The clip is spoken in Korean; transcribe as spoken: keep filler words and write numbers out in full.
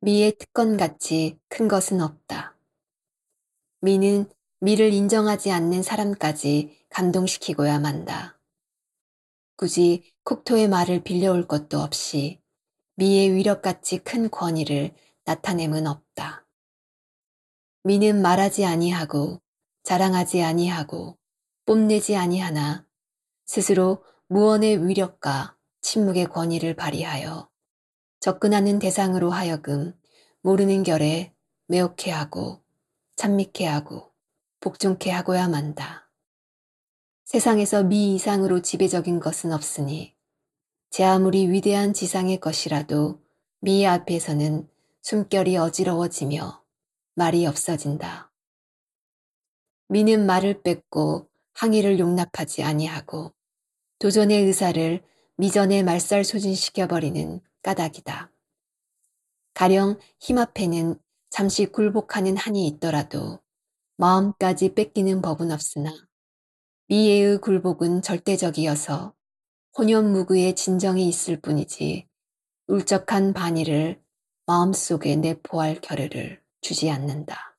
미의 특권같이 큰 것은 없다. 미는 미를 인정하지 않는 사람까지 감동시키고야 만다. 굳이 콕토의 말을 빌려올 것도 없이 미의 위력같이 큰 권위를 나타냄은 없다. 미는 말하지 아니하고 자랑하지 아니하고 뽐내지 아니하나 스스로 무언의 위력과 침묵의 권위를 발휘하여 접근하는 대상으로 하여금 모르는 결에 매혹해 하고 찬미케 하고 복종케 하고야 만다. 세상에서 미 이상으로 지배적인 것은 없으니 제 아무리 위대한 지상의 것이라도 미 앞에서는 숨결이 어지러워지며 말이 없어진다. 미는 말을 뺏고 항의를 용납하지 아니하고 도전의 의사를 미전에 말살 소진시켜버리는 까닭이다. 가령 힘 앞에는 잠시 굴복하는 한이 있더라도 마음까지 뺏기는 법은 없으나 미애의 굴복은 절대적이어서 혼연무구의 진정이 있을 뿐이지 울적한 반의를 마음속에 내포할 겨를을 주지 않는다.